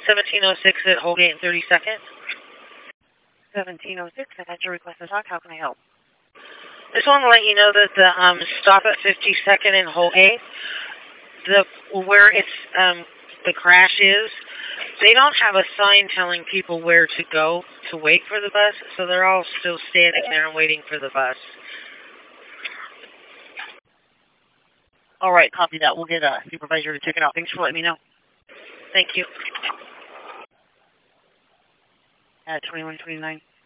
1706 at Holgate and 32nd. 1706, I've had your request to talk. How can I help? Just want to let you know that the stop at 52nd and Holgate, where it's the crash is, they don't have a sign telling people where to go to wait for the bus, so they're all still standing there and waiting for the bus. All right, copy that. We'll get a supervisor to check it out. Thanks for letting me know. Thank you. At 2129.